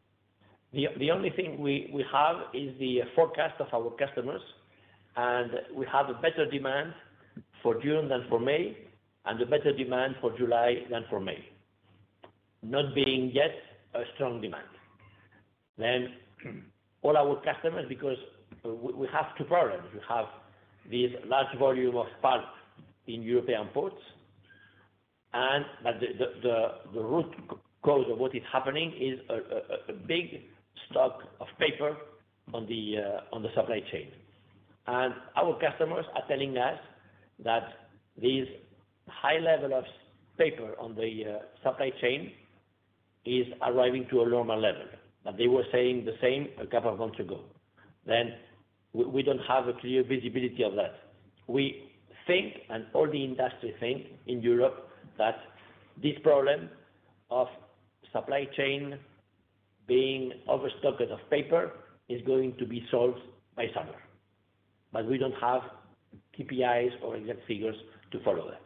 The only thing we have is the forecast of our customers, and we have a better demand for June than for May, and a better demand for July than for May, not being yet a strong demand. Then all our customers, because we have two problems. We have this large volume of pulp in European ports, and the root cause of what is happening is a big stock of paper on the supply chain. And our customers are telling us that this high level of paper on the supply chain is arriving to a normal level. But they were saying the same a couple of months ago. Then we don't have a clear visibility of that. We think, and all the industry think in Europe, that this problem of supply chain being overstocked of paper is going to be solved by summer. But we don't have KPIs or exact figures to follow that.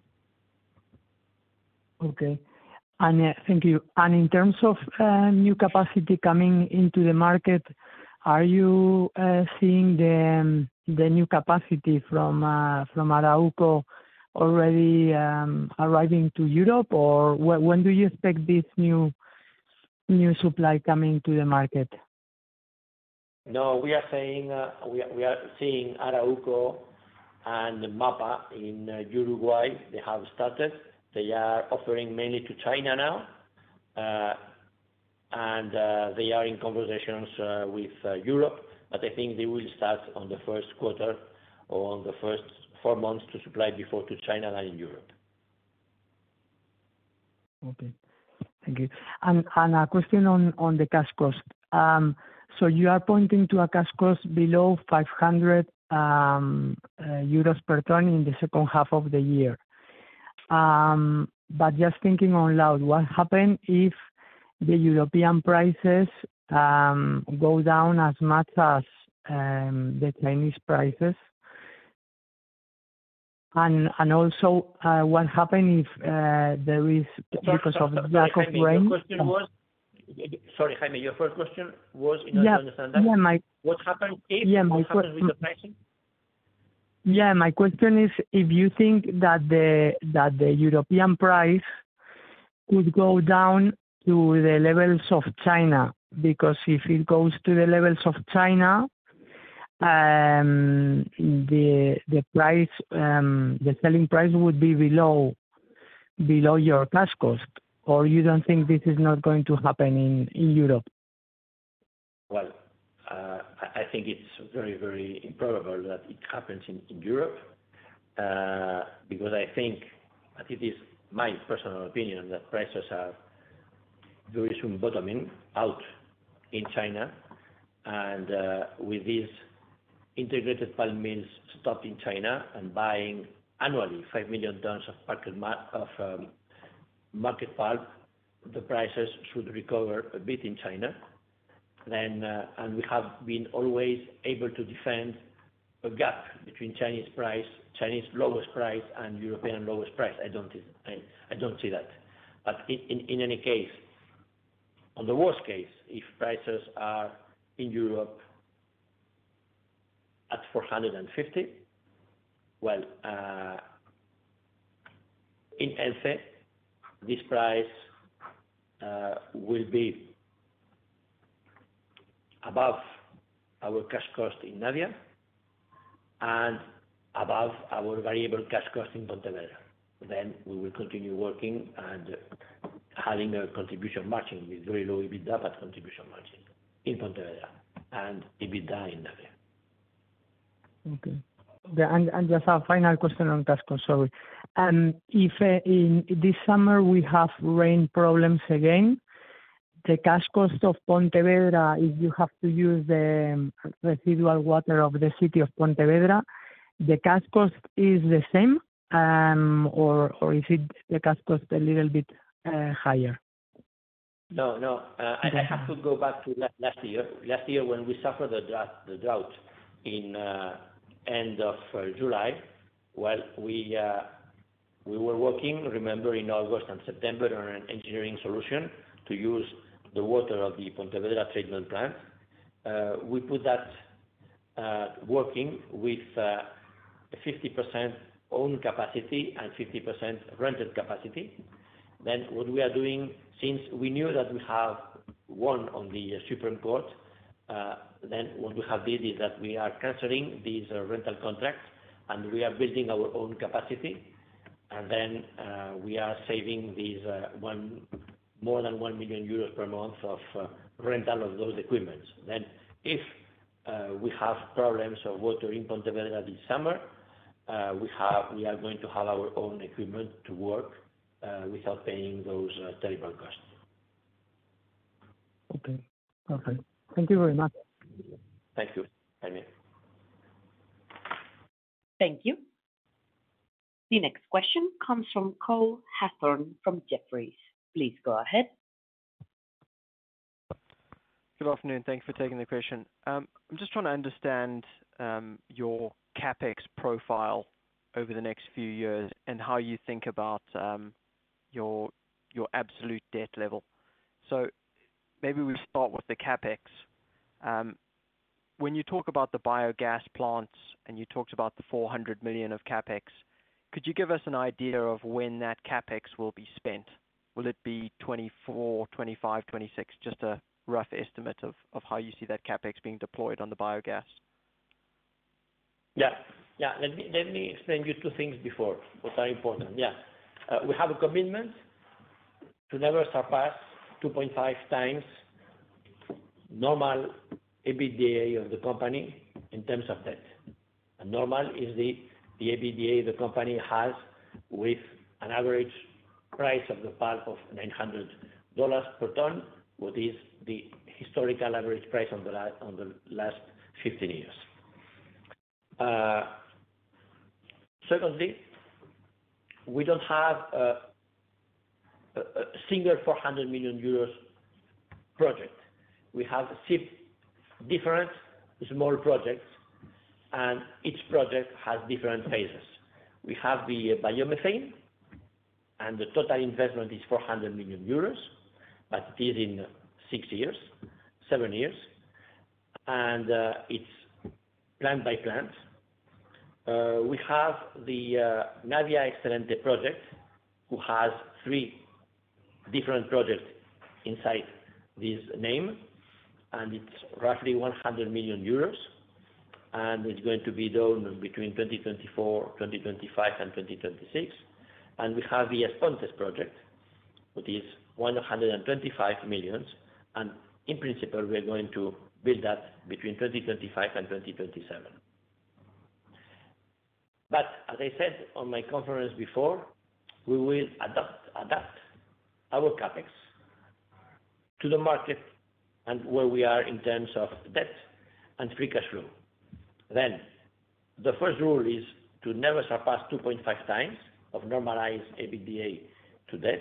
Okay. And thank you. And in terms of new capacity coming into the market, are you seeing the new capacity from Arauco already arriving to Europe, or when do you expect this new supply coming to the market? No, we are saying we are seeing Arauco and MAPA in Uruguay. They have started. They are offering mainly to China now, and they are in conversations with Europe. But I think they will start on the first quarter or on the first 4 months to supply before to China than in Europe. Okay, thank you. And a question on the cash cost. So you are pointing to a cash cost below 500 euros per ton in the second half of the year. But just thinking out loud, what happens if the European prices go down as much as the Chinese prices? And also, what happens if there is, because of lack of rain? Your question was, sorry, Jaime, your first question was, in order to understand that, what happens if, what happens with the pricing? Yeah, my question is if you think that the European price could go down to the levels of China, because if it goes to the levels of China, the price, the selling price would be below your cash cost, or you don't think this is not going to happen in Europe? Well, I think it's very, very improbable that it happens in Europe, because I think that it is my personal opinion that prices are very soon bottoming out in China, and with these integrated pulp mills stopped in China and buying annually 5 million tons of market pulp, the prices should recover a bit in China. Then, and we have been always able to defend a gap between Chinese lowest price and European lowest price. I don't see that. But in any case, on the worst case, if prices are in Europe at 450, well, in Ence, this price will be above our cash cost in Navia and above our variable cash cost in Pontevedra. Then we will continue working and having a contribution margin with very low EBITDA, but contribution margin in Pontevedra and EBITDA in Navia. Okay. And just a final question on cash cost, sorry. If in this summer we have rain problems again, the cash cost of Pontevedra, if you have to use the residual water of the city of Pontevedra, the cash cost is the same, or is it the cash cost a little bit higher? No. I have to go back to last year. Last year, when we suffered the drought in end of July, well, we were working, remember, in August and September on an engineering solution to use the water of the Pontevedra treatment plant. We put that working with 50% own capacity and 50% rented capacity. Then what we are doing, since we knew that we have won on the Supreme Court, then what we have did is that we are cancelling these rental contracts and we are building our own capacity, and then we are saving these more than 1 million euros per month of rental of those equipments. Then if we have problems of water in Pontevedra this summer, we are going to have our own equipment to work without paying those terrible costs. Okay, perfect. Thank you very much. Thank you, Jaime. Thank you. The next question comes from Cole Hathorn from Jefferies. Please go ahead. Good afternoon. Thanks for taking the question. I'm just trying to understand your CapEx profile over the next few years and how you think about your absolute debt level. So maybe we start with the CapEx. when you talk about the biogas plants and you talked about the 400 million of CapEx, could you give us an idea of when that CapEx will be spent? Will it be 24, 25, 26? Just a rough estimate of how you see that CapEx being deployed on the biogas. Yeah. Let me explain you two things before, what are important. We have a commitment to never surpass 2.5 times normal EBITDA of the company in terms of debt. And normal is the EBITDA the company has with an average price of the pulp of $900 per ton, what is the historical average price on the last 15 years. Secondly, we don't have a single 400 million euros project. We have 6 different small projects, and each project has different phases. We have the biomethane, and the total investment is 400 million euros, but it is in 7 years, and it's plant by plant. We have the Navia Excelente project, who has 3 different projects inside this name, and it's roughly 100 million euros, and it's going to be done between 2024, 2025, and 2026. And we have the As Pontes project, which is 125 million, and in principle, we are going to build that between 2025 and 2027. But as I said on my conference before, we will adapt our CapEx to the market and where we are in terms of debt and free cash flow. Then, the first rule is to never surpass 2.5 times of normalized EBITDA to debt,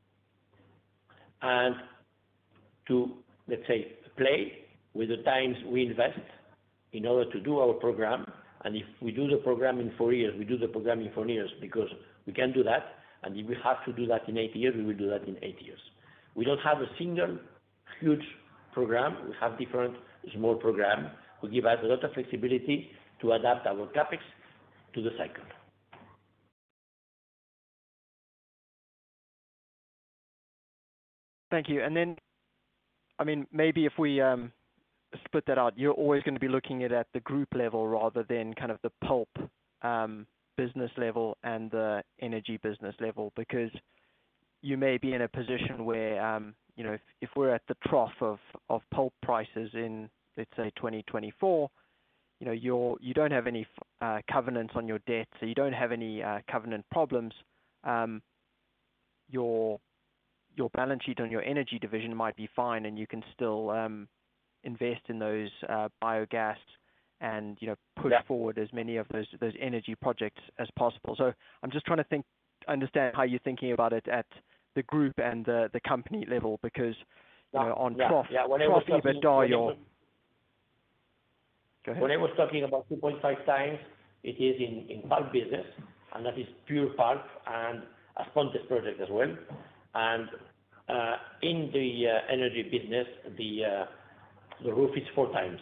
and to, let's say, play with the times we invest in order to do our program. And if we do the program in 4 years, we do the program in 4 years because we can do that. And if we have to do that in 8 years, we will do that in 8 years. We don't have a single huge program. We have different small programs who give us a lot of flexibility to adapt our CapEx to the cycle. Thank you. And then, I mean, maybe if we split that out, you're always going to be looking at the group level rather than kind of the pulp business level and the energy business level, because you may be in a position where, if we're at the trough of pulp prices in, let's say, 2024, you don't have any covenants on your debt, so you don't have any covenant problems. Your balance sheet on your energy division might be fine, and you can still invest in those biogas and push forward as many of those energy projects as possible. So I'm just trying to understand how you're thinking about it at the group and the company level, because on trough EBITDA, Go ahead. When I was talking about 2.5 times, it is in pulp business, and that is pure pulp and As Pontes project as well. And in the energy business, the roof is 4 times.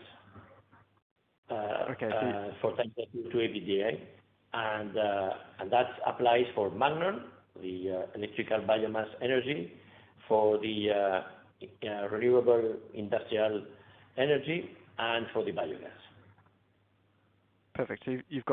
4 times to EBITDA, and that applies for Magnon, the electrical biomass energy, for the renewable industrial energy, and for the biogas. Perfect. So you've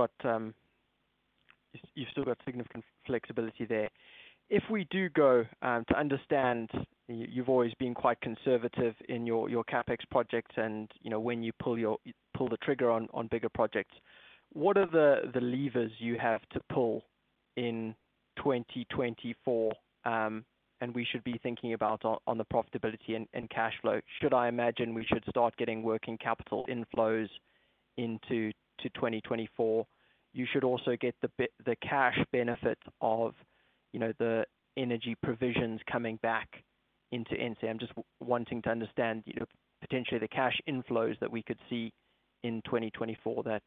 still got significant flexibility there. If we do go to understand, you've always been quite conservative in your capex projects, and when you pull the trigger on bigger projects, what are the levers you have to pull in 2024, and we should be thinking about on the profitability and cash flow? Should I imagine we should start getting working capital inflows into 2024? You should also get the cash benefit of the energy provisions coming back into ENCE. I'm just wanting to understand potentially the cash inflows that we could see in 2024 that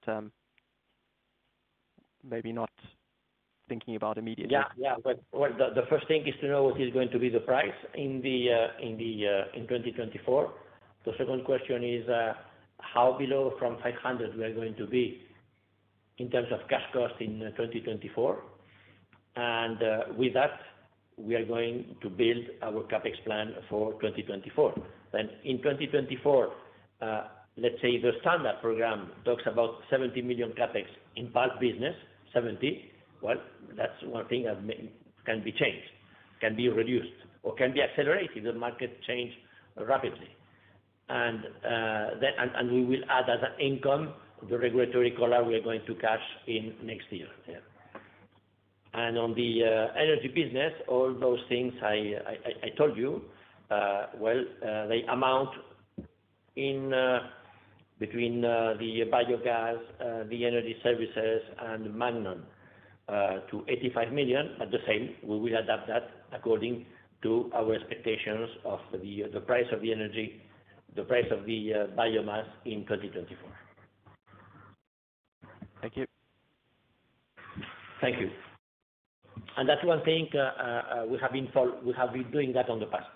maybe not thinking about immediately. But the first thing is to know what is going to be the price in 2024. The second question is how below from 500 we are going to be in terms of cash cost in 2024. And with that, we are going to build our CapEx plan for 2024. Then in 2024, let's say the standard program talks about 70 million CapEx in pulp business, 70. Well, that's one thing that can be changed, can be reduced, or can be accelerated if the market change rapidly. And we will add as an income the regulatory collar we are going to cash in next year. Yeah. And on the energy business, all those things I told you, they amount in between the biogas, the energy services, and Magnon to 85 million. At the same, we will adapt that according to our expectations of the price of the energy, the price of the biomass in 2024. Thank you. Thank you. And that's one thing we have been doing that on the past.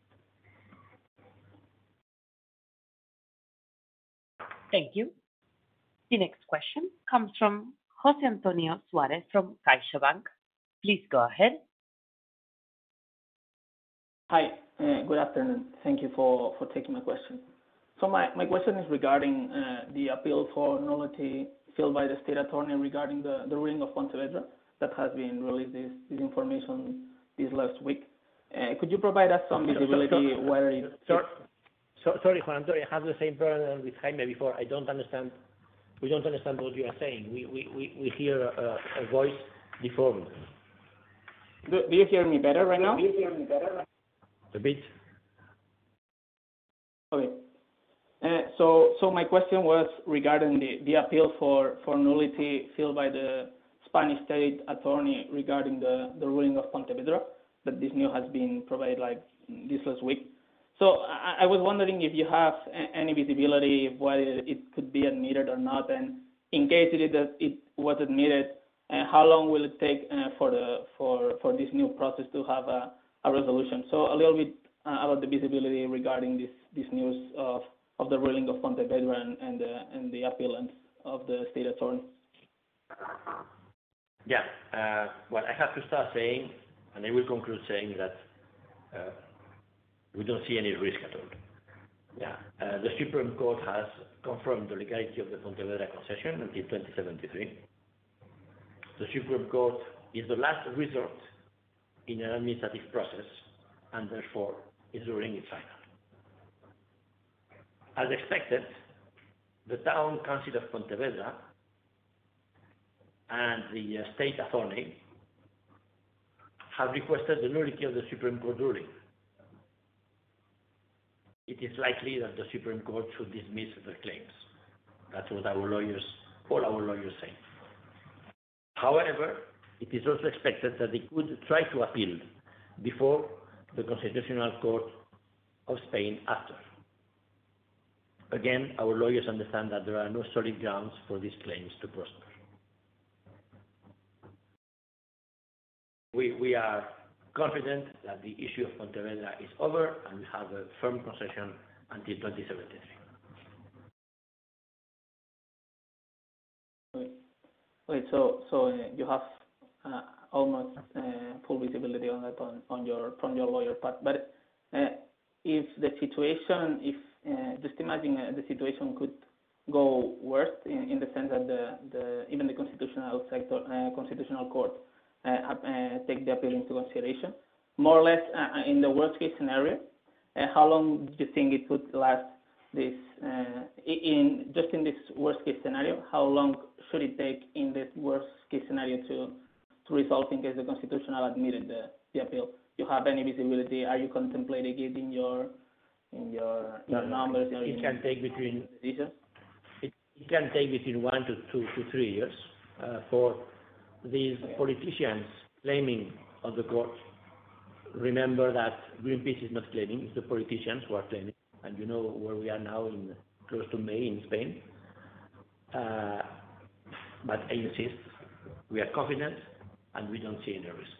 Thank you. The next question comes from José Antonio Suárez from CaixaBank. Please go ahead. Hi, good afternoon. Thank you for taking my question. So my question is regarding the appeal for nullity filed by the state attorney regarding the ruling of Pontevedra that has been released this information this last week. Could you provide us some visibility whether it... Sorry, Juan Antonio, I have the same problem with Jaime before. I don't understand. We don't understand what you are saying. We hear a voice deformed. Do you hear me better right now? A bit. Okay. So my question was regarding the appeal for nullity filed by the Spanish state attorney regarding the ruling of Pontevedra, that this news has been provided like this last week. So I was wondering if you have any visibility of whether it could be admitted or not, and in case it was admitted, how long will it take for this new process to have a resolution? So a little bit about the visibility regarding this news of the ruling of Pontevedra and the appellants of the state attorney. Yeah. Well, I have to start saying, and I will conclude saying that we don't see any risk at all. Yeah. The Supreme Court has confirmed the legality of the Pontevedra concession until 2073. The Supreme Court is the last resort in an administrative process, and therefore its ruling is final. As expected, the Town Council of Pontevedra and the state attorney have requested the nullity of the Supreme Court ruling. It is likely that the Supreme Court should dismiss the claims. That's what all our lawyers say. However, it is also expected that they could try to appeal before the Constitutional Court of Spain after. Again, our lawyers understand that there are no solid grounds for these claims to prosper. We are confident that the issue of Pontevedra is over and we have a firm concession until 2073. Okay, so you have almost full visibility on that from your lawyer part. But if the situation, just imagine the situation could go worse in the sense that even the constitutional court take the appeal into consideration, more or less in the worst case scenario, how long do you think it would last? This in this worst case scenario, how long should it take in this worst case scenario to resolve in case the Constitutional admitted the appeal? Do you have any visibility? Are you contemplating it in your numbers? It can take between it can take between 1 to 2 to 3 years for these politicians claiming on the court. Remember that Greenpeace is not claiming; it's the politicians who are claiming. And you know where we are now, in close to May in Spain. But I insist, we are confident and we don't see any risk.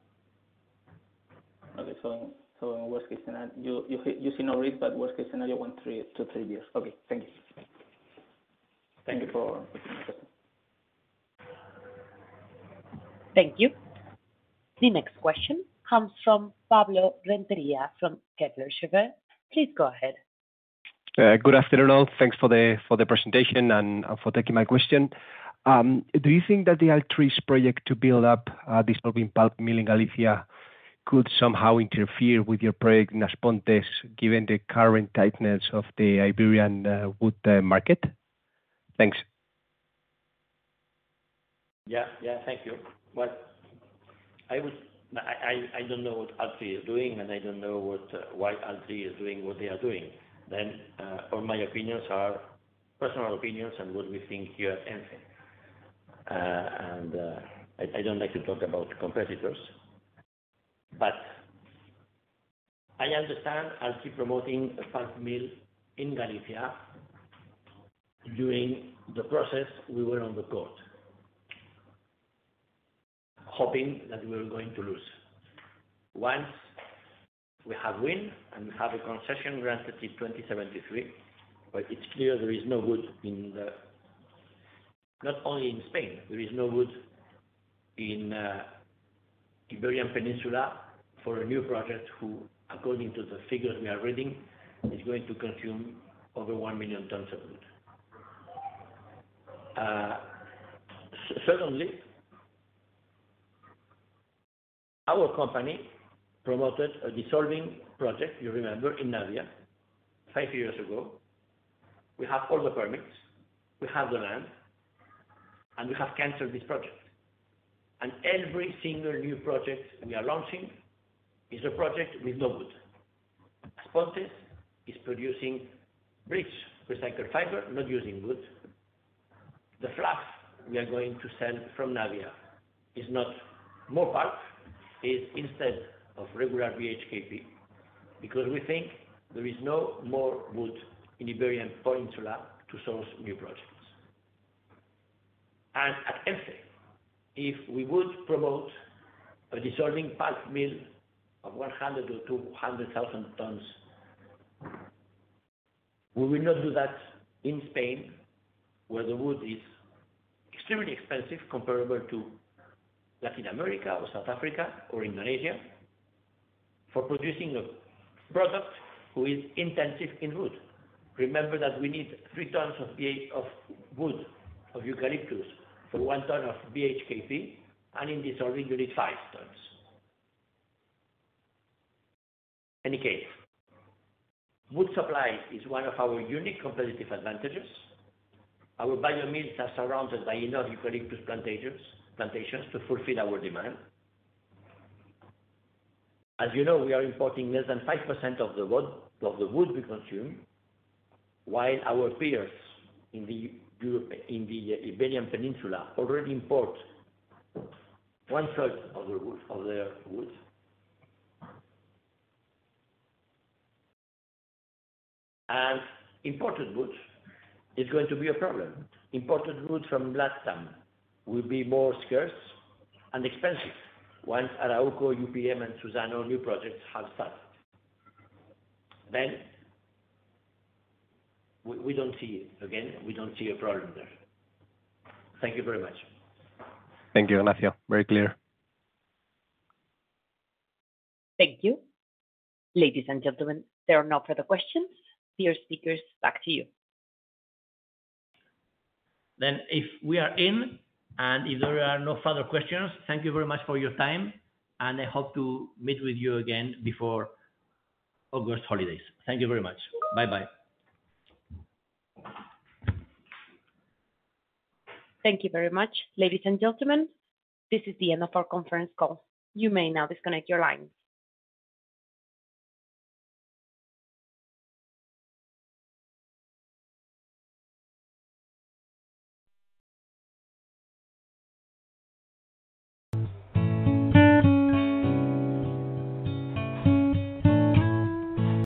Okay, so in worst case scenario, you see no risk, but worst case scenario 1 to 3 years. Okay, thank you. Thank you for taking my question. Thank you. The next question comes from Pablo Renteria from Kepler Cheuvreux. Please go ahead. Good afternoon, all. Thanks for the presentation and for taking my question. Do you think that the Altri's project to build up a dissolving pulp mill in Galicia could somehow interfere with your project in As Pontes, given the current tightness of the Iberian wood market? Thanks. Yeah, thank you. Well, I don't know what Altri is doing, and I don't know why Altri is doing what they are doing. Then all my opinions are personal opinions and what we think here at ENCE. I don't like to talk about competitors, but I understand Altri promoting a pulp mill in Galicia. During the process, we were on the court, hoping that we were going to lose. Once we have win and we have a concession granted in 2073, but it's clear there is no wood not only in Spain, there is no wood in Iberian Peninsula for a new project who, according to the figures we are reading, is going to consume over 1 million tons of wood. Secondly, our company promoted a dissolving project, you remember, in Navia 5 years ago. We have all the permits, we have the land, and we have cancelled this project. And every single new project we are launching is a project with no wood. As Pontes is producing bleached recycled fiber, not using wood. The fluff we are going to sell from Navia is not more pulp, is instead of regular BHKP, because we think there is no more wood in Iberian Peninsula to source new projects. And at ENCE, if we would promote a dissolving pulp mill of 100 or 200,000 tons, we will not do that in Spain, where the wood is extremely expensive, comparable to Latin America or South Africa or Indonesia, for producing a product who is intensive in wood. Remember that we need 3 tons of wood, of eucalyptus, for 1 ton of BHKP, and in dissolving you need 5 tons. In any case, wood supply is one of our unique competitive advantages. Our biomills are surrounded by enough eucalyptus plantations to fulfill our demand. As you know, we are importing less than 5% of the wood we consume, while our peers in the Iberian Peninsula already import 1/3 of their wood. And imported wood is going to be a problem. Imported wood from LATAM will be more scarce and expensive once Arauco, UPM, and Suzano new projects have started. Then we don't see a problem there. Thank you very much. Thank you, Ignacio. Very clear. Thank you. Ladies and gentlemen, there are no further questions. Dear speakers, back to you. Then if we are in, and if there are no further questions, thank you very much for your time, and I hope to meet with you again before August holidays. Thank you very much. Bye-bye. Thank you very much. Ladies and gentlemen, this is the end of our conference call. You may now disconnect your lines.